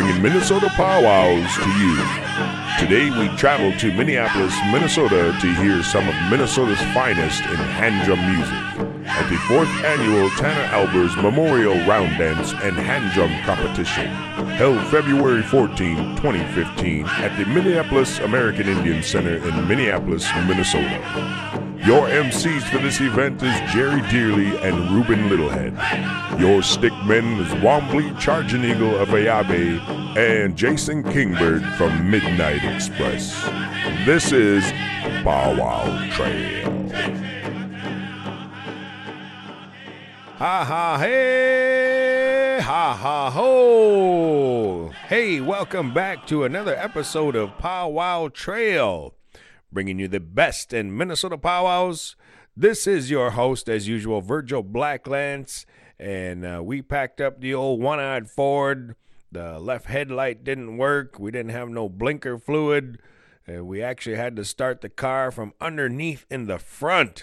bringing Minnesota powwows to you. Today we travel to Minneapolis, Minnesota to hear some of Minnesota's finest in hand drum music at the 4th annual Tanner Albers Memorial Round Dance and Hand Drum Competition, held February 14, 2015 at the Minneapolis American Indian Center in Minneapolis, Minnesota. Your MCs for this event is Jerry Dearly and Ruben Littlehead. Your stickmen is Wombly Charging Eagle of Ayabe and Jason Kingbird from Midnight Express. This is Powwow Trail. Ha ha hey, ha ha ho. Hey, welcome back to another episode of Powwow Trail, bringing you the best in Minnesota powwows. This is your host, as usual, Virgil Blacklance, and we packed up the old one-eyed Ford. The left headlight didn't work. We didn't have no blinker fluid, and we actually had to start the car from underneath in the front.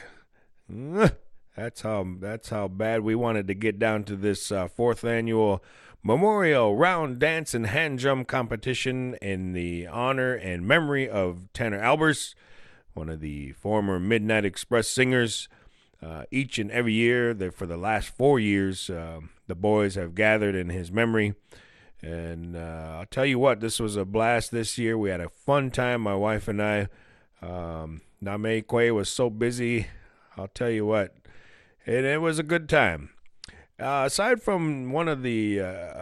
That's how bad we wanted to get down to this 4th annual Memorial Round Dance and Hand Drum Competition in the honor and memory of Tanner Albers, one of the former Midnight Express singers. Each and every year, for the last 4 years, the boys have gathered in his memory. And I'll tell you what, this was a blast this year. We had a fun time, my wife and I. Name Kwe was so busy. I'll tell you what, it was a good time. Aside from one of the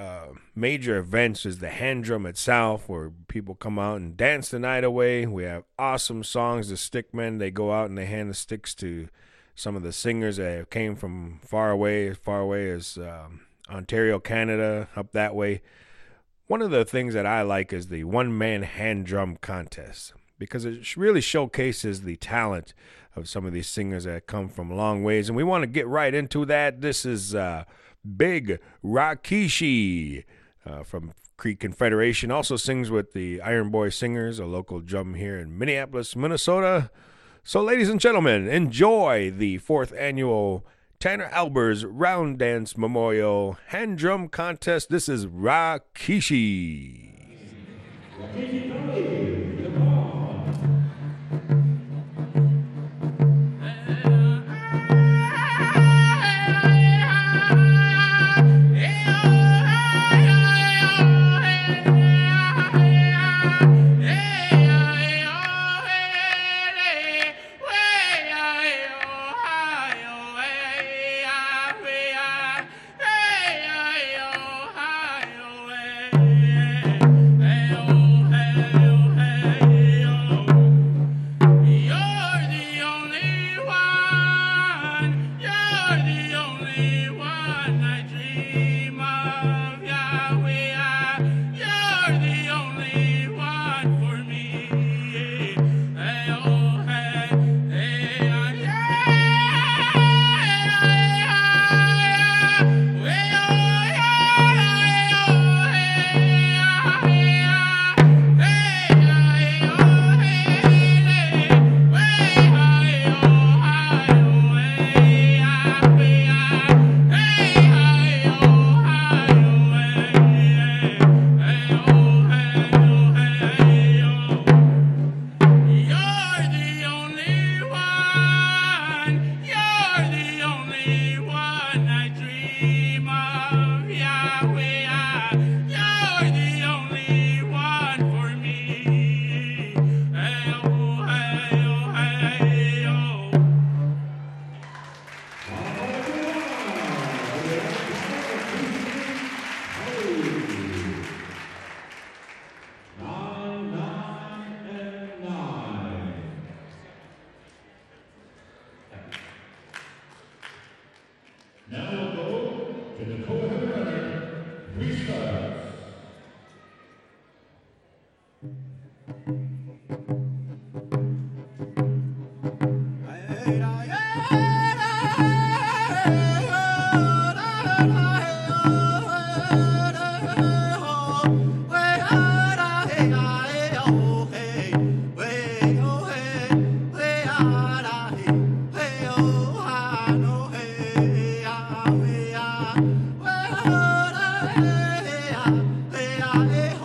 major events is the hand drum itself, where people come out and dance the night away. We have awesome songs. The stickmen, they go out and they hand the sticks to some of the singers that came from far away as Ontario, Canada, up that way. One of the things that I like is the one-man hand drum contest, because it really showcases the talent of some of these singers that come from long ways. And we want to get right into that. This is Big Rakishi from Creek Confederation. Also sings with the Iron Boy Singers, a local drum here in Minneapolis, Minnesota. So, ladies and gentlemen, enjoy the 4th annual Tanner Albers Round Dance Memorial Hand Drum Contest. This is Rakishi. Hey,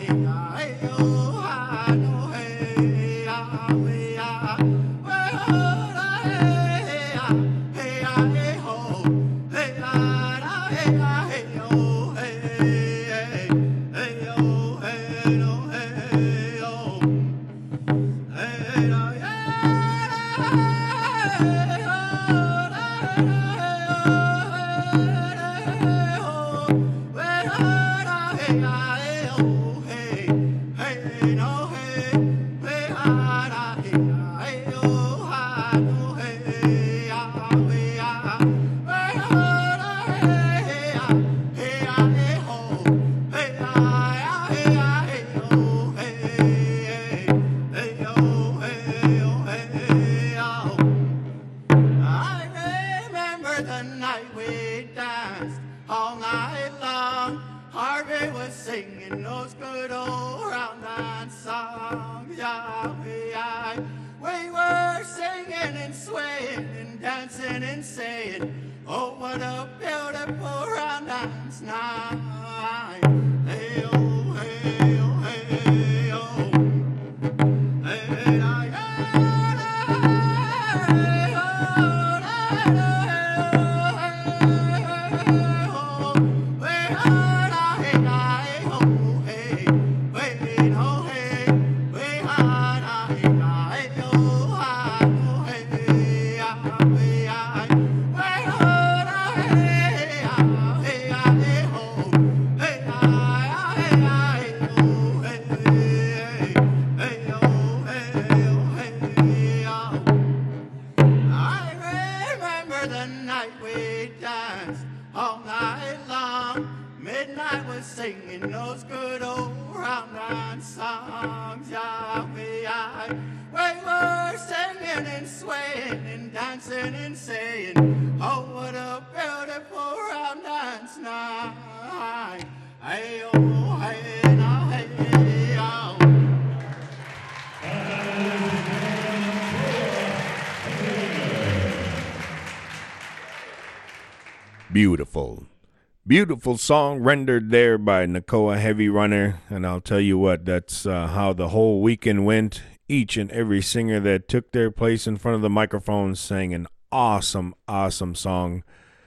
Beautiful. Beautiful song rendered there by Nakoa Heavy Runner. And I'll tell you what, that's how the whole weekend went. Each and every singer that took their place in front of the microphone sang an awesome, awesome song.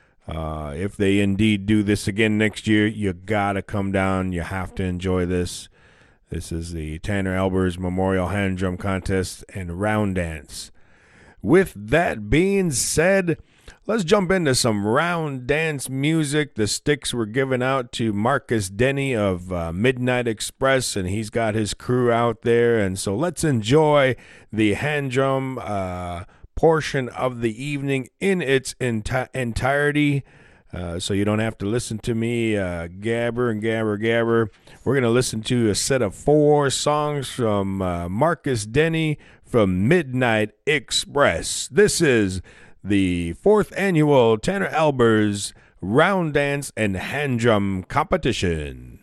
If they indeed do this again next year, you gotta come down. You have to enjoy this. This is the Tanner Albers Memorial Hand Drum Contest and Round Dance. With that being said, let's jump into some round dance music. The sticks were given out to Marcus Denny of Midnight Express, and he's got his crew out there. And so let's enjoy the hand drum portion of the evening in its entirety. So you don't have to listen to me gabber and gabber. We're going to listen to a set of 4 songs from Marcus Denny from Midnight Express. This is the 4th annual Tanner Albers Round Dance and Hand Drum Competition.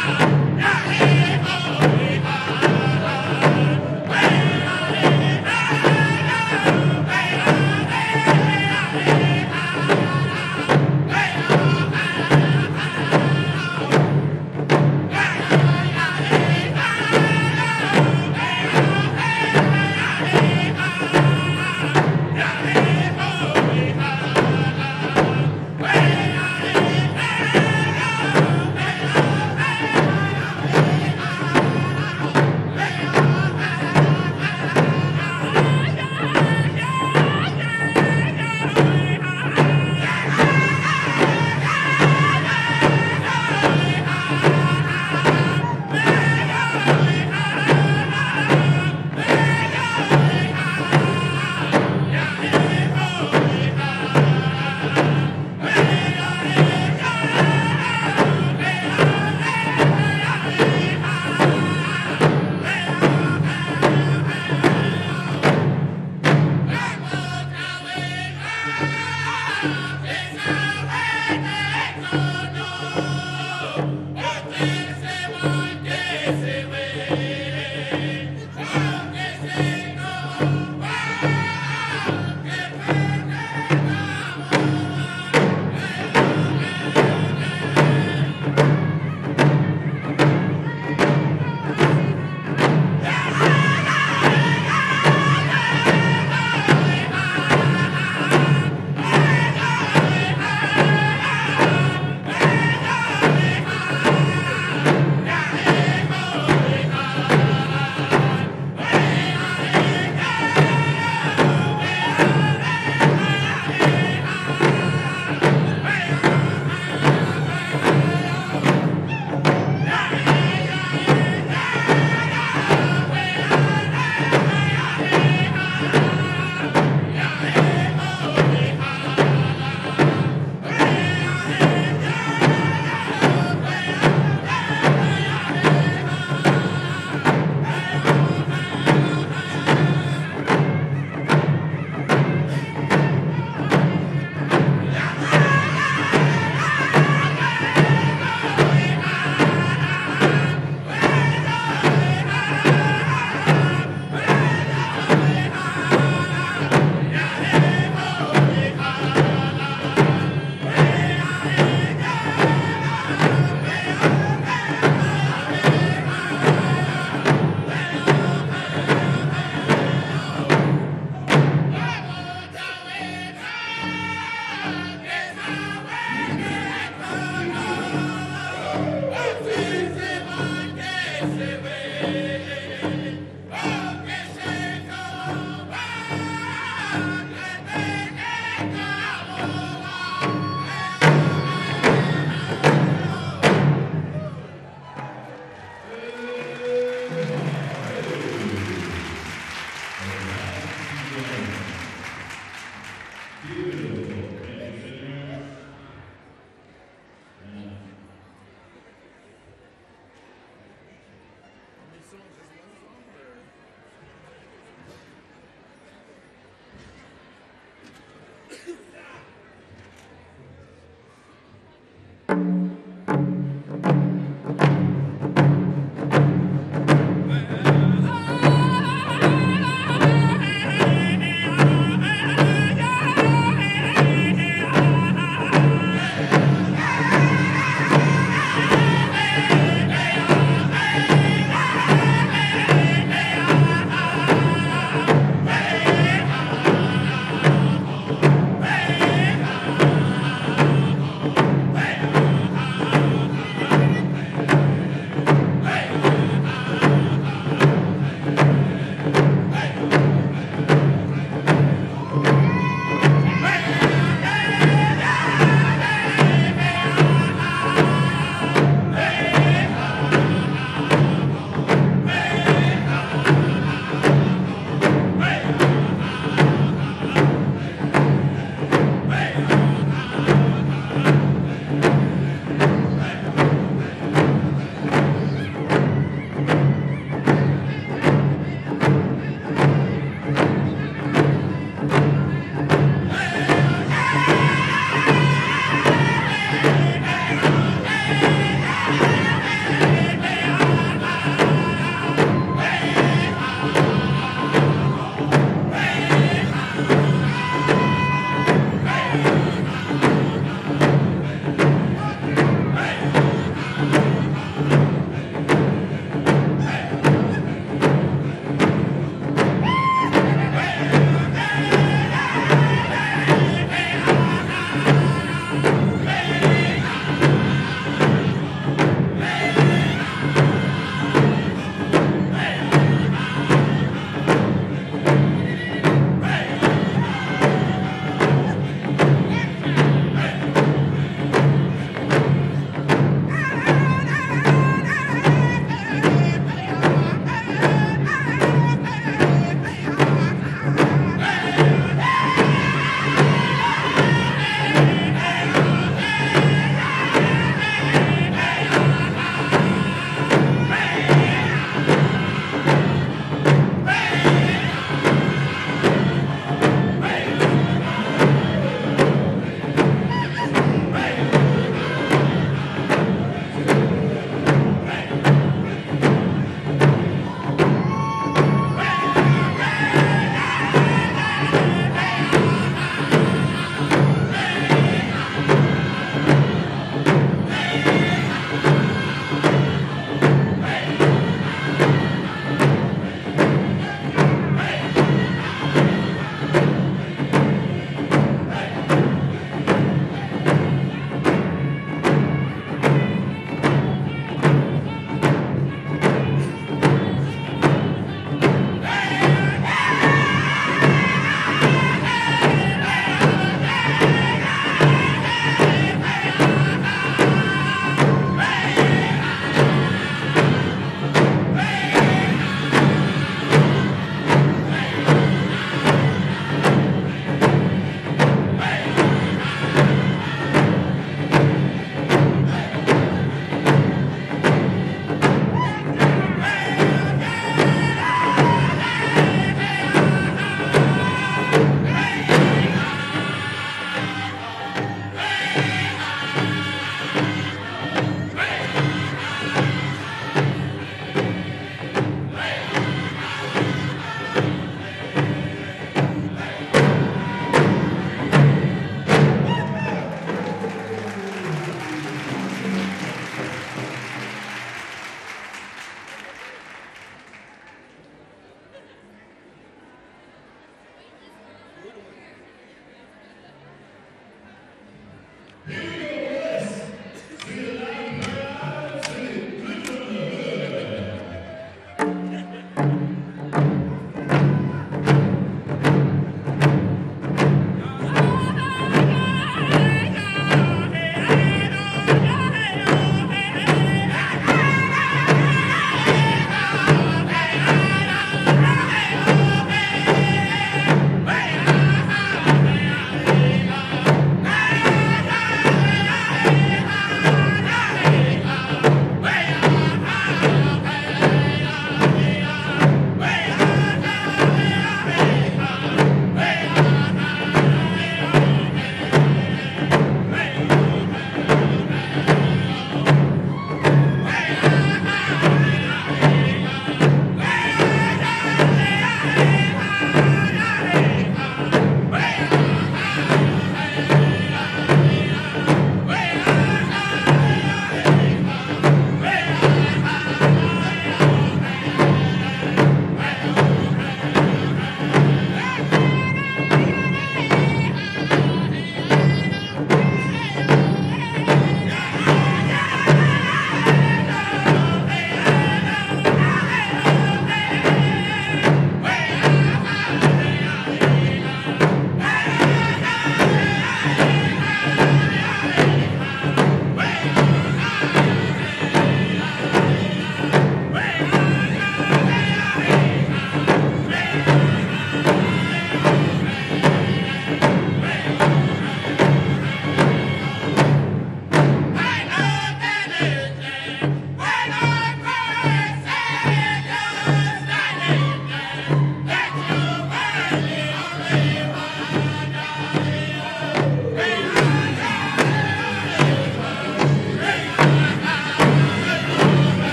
Hey!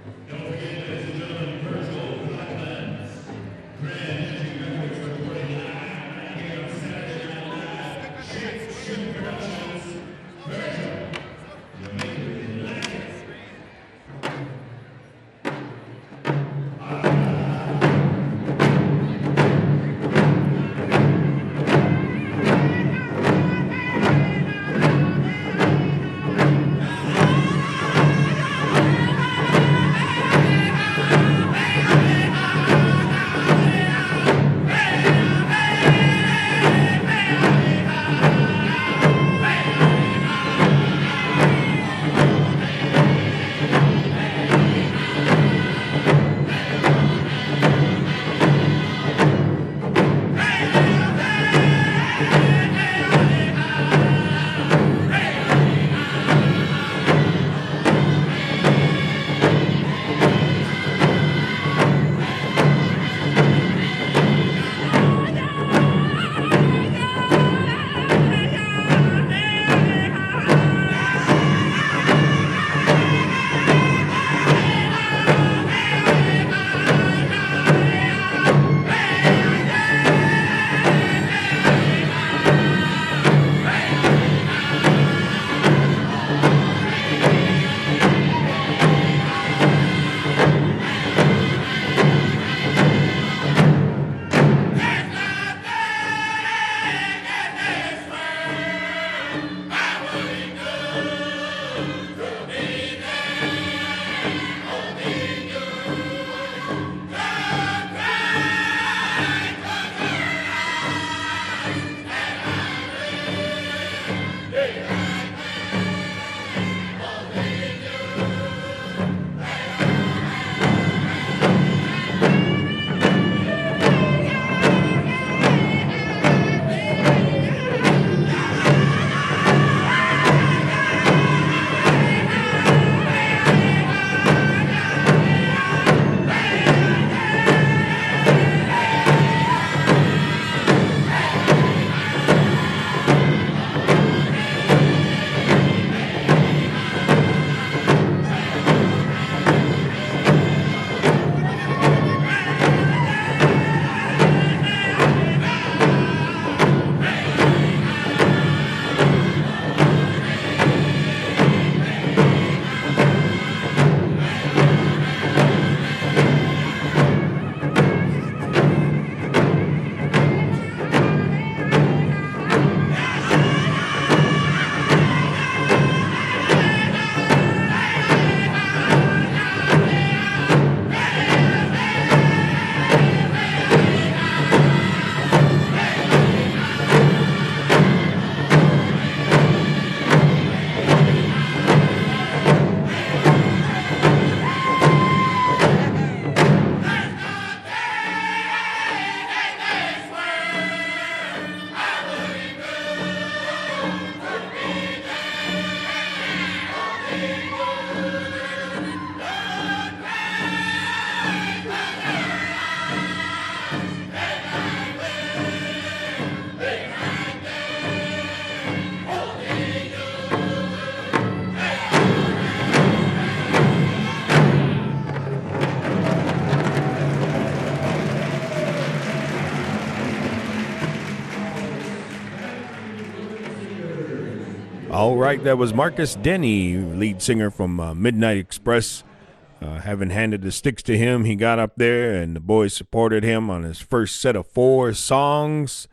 All right, that was Marcus Denny, lead singer from Midnight Express. Having handed the sticks to him, he got up there and the boys supported him on his first set of 4 songs.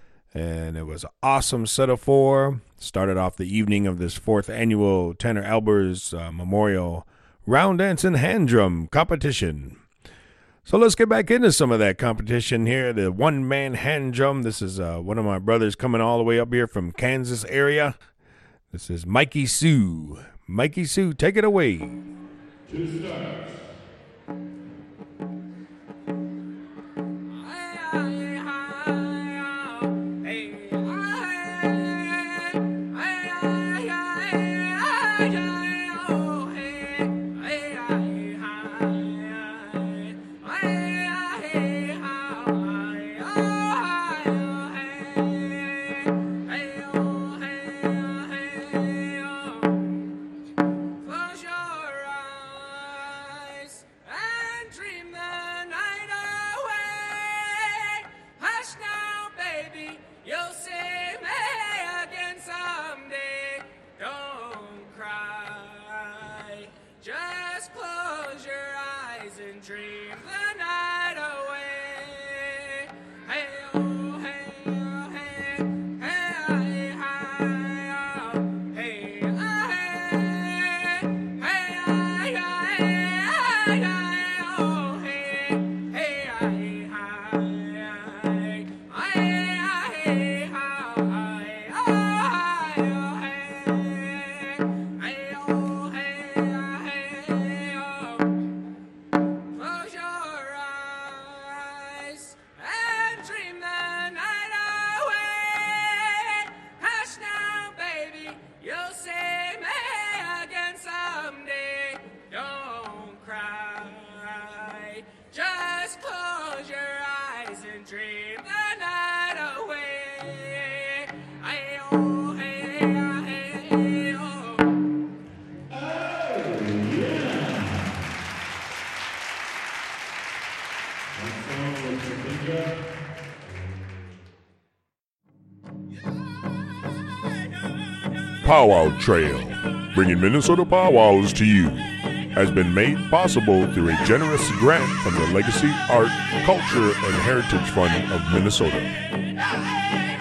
And it was an awesome set of 4. Started off the evening of this 4th annual Tanner Albers Memorial Round Dance and Hand Drum competition. So let's get back into some of that competition here. The one-man hand drum. This is one of my brothers coming all the way up here from Kansas area. This is Mikey Sue. Mikey Sue, take it away. To start. eyes and dream the night away. Hey, oh, hey, oh, hey, hey, hi, oh, hey, close your eyes and dream the night away. Hush now, baby, you'll see me again someday. Don't cry, just close your eyes and dream the night away. Hey-oh, hey-ah, hey-oh. Powwow Trail, bringing Minnesota powwows to you, has been made possible through a generous grant from the Legacy, Art, Culture, and Heritage Fund of Minnesota.